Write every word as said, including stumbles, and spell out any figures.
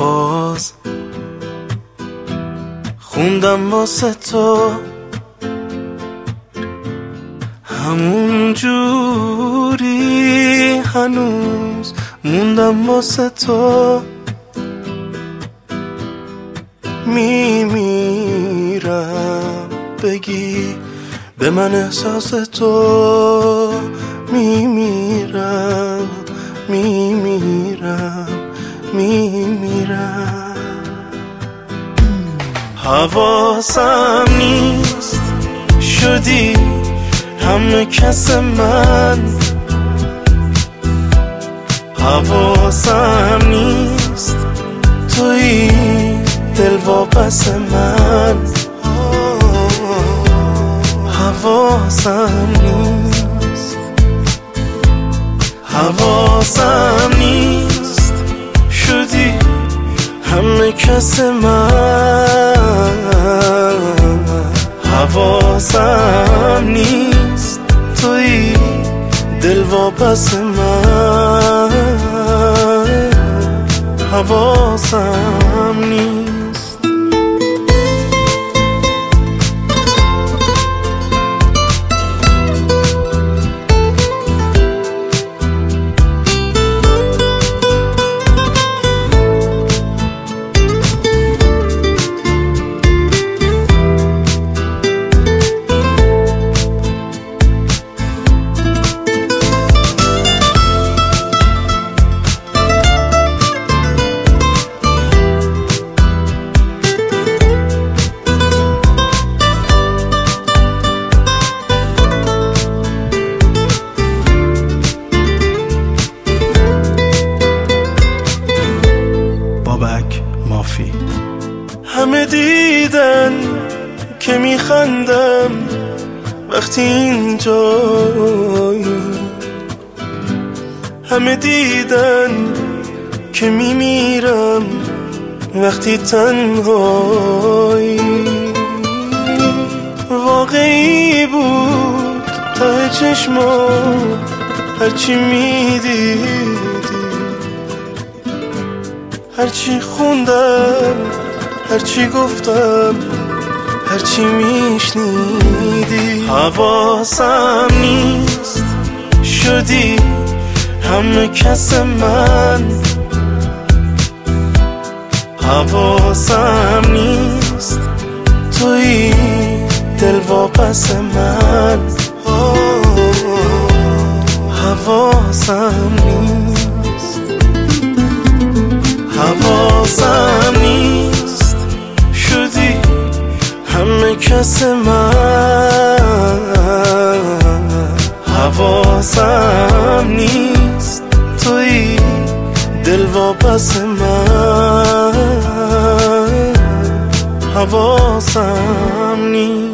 باز خوندم واسه تو همون جوری هنوز موندم واسه تو میمیرم بگی به من احساس تو میمیرم میمیرم میمیرم حواسم نیست شدی همه کس من حواسم نیست توی دل واپس من حواسم نیست حواسم نیست شدی همه کس من حواسم نیست توی دل واپس من حواسم نیست مافی همه دیدن که میخندم وقتی اینجایی همه دیدن که میمیرم وقتی تنهایی واقعی بود ته چشمام هرچی میدیدی هرچی خوندم هرچی گفتم هرچی میشنیدی حواسم نیست شدی همه کس من حواسم نیست توی دل واپس من حواسم نیست حواسم نیست شدی همه کس من حواسم نیست توی دل واپس من حواسم نیست